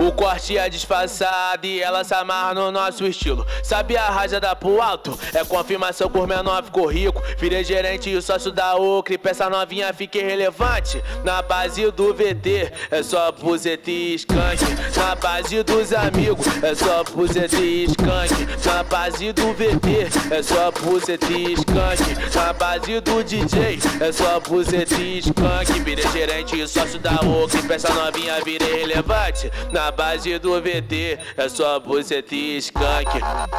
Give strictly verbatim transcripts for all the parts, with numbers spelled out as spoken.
O corte é disfarçado e ela se amarra no nosso estilo. Sabe a rajada pro alto? É confirmação que os menor ficou rico. Virei gerente e o sócio da Ocre. Peça novinha fica irrelevante. Na base do V T é só buzeta e skunk. Na base dos amigos é só buzeta e skunk. Na base do V T é só buzeta e skunk. Na base do D J é só buzeta e skunk. Virei gerente e o sócio da Ocre. Peça novinha vira irrelevante. Na base do V T é só buzeta e skunk.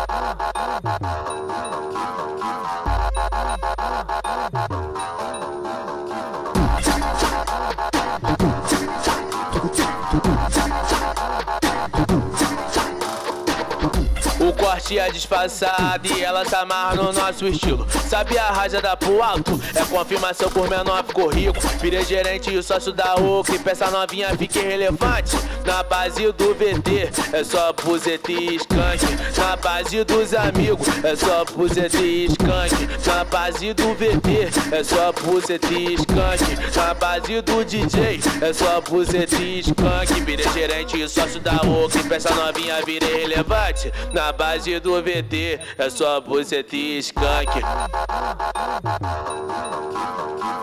O corte é disfarçado e ela se amarra no nosso estilo. Sabe a rajada pro alto? É confirmação que os menor ficou rico. Virei gerente e o sócio da Ocre. Peça novinha fica irrelevante. Na base do V T é só buzeta e skunk. Na base dos amigos é só buzeta e skunk. Na base do V T é só buzeta e skunk. Na base do D J é só buzeta e skunk. Virei gerente e o sócio da Ocre. Peça novinha vira irrelevante. Na base do V T é só buzeta e skunk.